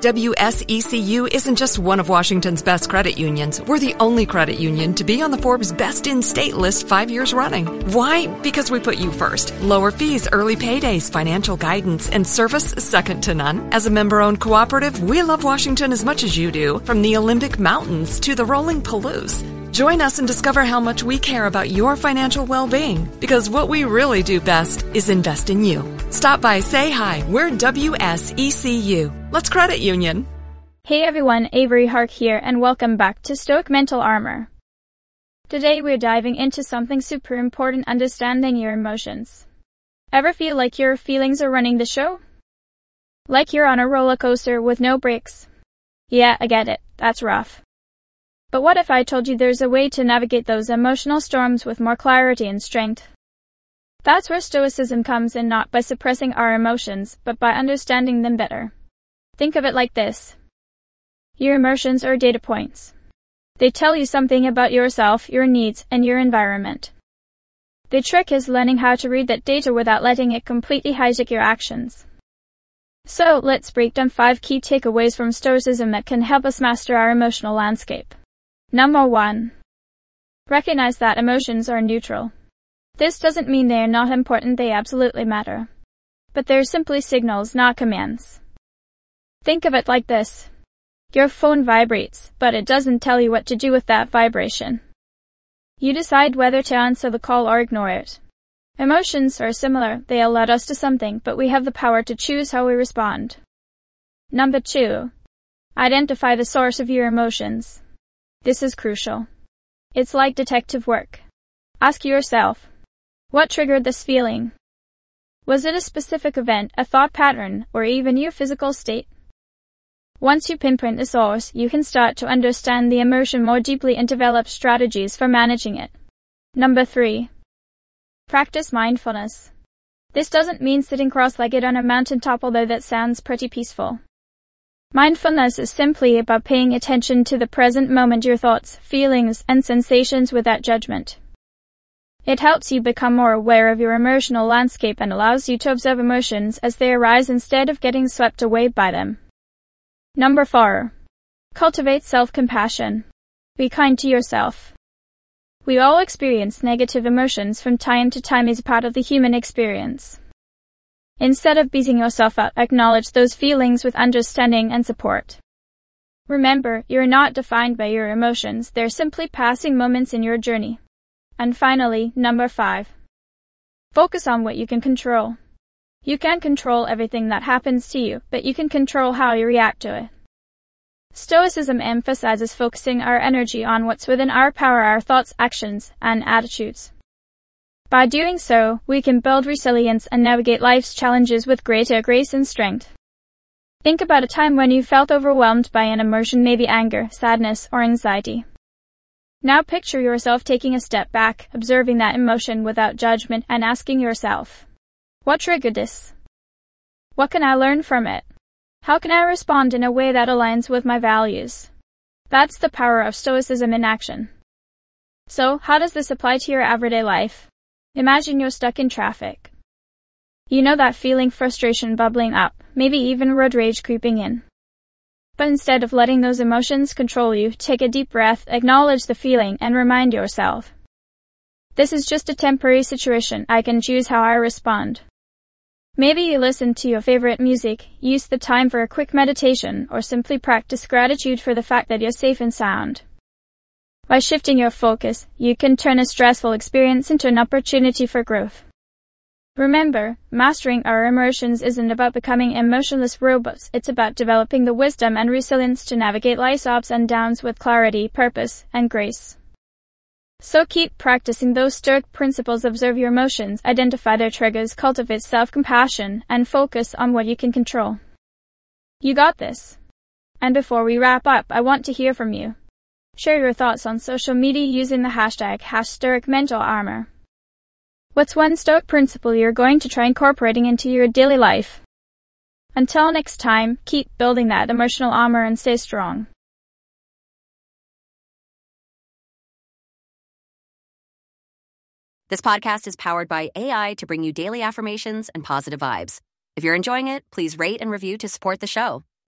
WSECU isn't just one of Washington's best credit unions. We're the only credit union to be on the Forbes Best in State list 5 years running. Why? Because we put you first. Lower fees, early paydays, financial guidance, and service second to none. As a member-owned cooperative, we love Washington as much as you do, from the Olympic Mountains to the rolling Palouse. Join us and discover how much we care about your financial well-being, because what we really do best is invest in you. Stop by, say hi. We're WSECU. Let's credit union. Hey everyone, Avery Hark here, and welcome back to Stoic Mental Armor. Today we're diving into something super important: understanding your emotions. Ever feel like your feelings are running the show? Like you're on a roller coaster with no brakes? Yeah, I get it. That's rough. But what if I told you there's a way to navigate those emotional storms with more clarity and strength? That's where Stoicism comes in, not by suppressing our emotions, but by understanding them better. Think of it like this. Your emotions are data points. They tell you something about yourself, your needs, and your environment. The trick is learning how to read that data without letting it completely hijack your actions. So, let's break down 5 key takeaways from Stoicism that can help us master our emotional landscape. Number 1. Recognize that emotions are neutral. This doesn't mean they are not important, they absolutely matter. But they're simply signals, not commands. Think of it like this. Your phone vibrates, but it doesn't tell you what to do with that vibration. You decide whether to answer the call or ignore it. Emotions are similar. They alert us to something, but we have the power to choose how we respond. Number 2. Identify the source of your emotions. This is crucial. It's like detective work. Ask yourself, what triggered this feeling? Was it a specific event, a thought pattern, or even your physical state? Once you pinpoint the source, you can start to understand the emotion more deeply and develop strategies for managing it. Number 3. Practice mindfulness. This doesn't mean sitting cross-legged on a mountaintop, although that sounds pretty peaceful. Mindfulness is simply about paying attention to the present moment, your thoughts, feelings, and sensations without judgment. It helps you become more aware of your emotional landscape and allows you to observe emotions as they arise instead of getting swept away by them. Number 4. Cultivate self-compassion. Be kind to yourself. We all experience negative emotions from time to time as part of the human experience. Instead of beating yourself up, acknowledge those feelings with understanding and support. Remember, you're not defined by your emotions, they're simply passing moments in your journey. And finally, number 5. Focus on what you can control. You can't control everything that happens to you, but you can control how you react to it. Stoicism emphasizes focusing our energy on what's within our power, our thoughts, actions, and attitudes. By doing so, we can build resilience and navigate life's challenges with greater grace and strength. Think about a time when you felt overwhelmed by an emotion, maybe anger, sadness, or anxiety. Now picture yourself taking a step back, observing that emotion without judgment, and asking yourself, what triggered this? What can I learn from it? How can I respond in a way that aligns with my values? That's the power of Stoicism in action. So, how does this apply to your everyday life? Imagine you're stuck in traffic. You know that feeling, frustration bubbling up, maybe even road rage creeping in. But instead of letting those emotions control you, take a deep breath, acknowledge the feeling, and remind yourself, this is just a temporary situation. I can choose how I respond. Maybe you listen to your favorite music, use the time for a quick meditation, or simply practice gratitude for the fact that you're safe and sound. By shifting your focus, you can turn a stressful experience into an opportunity for growth. Remember, mastering our emotions isn't about becoming emotionless robots, it's about developing the wisdom and resilience to navigate life's ups and downs with clarity, purpose, and grace. So keep practicing those Stoic principles, observe your emotions, identify their triggers, cultivate self-compassion, and focus on what you can control. You got this. And before we wrap up, I want to hear from you. Share your thoughts on social media using the hashtag #StoicMentalArmor. What's one Stoic principle you're going to try incorporating into your daily life? Until next time, keep building that emotional armor and stay strong. This podcast is powered by AI to bring you daily affirmations and positive vibes. If you're enjoying it, please rate and review to support the show.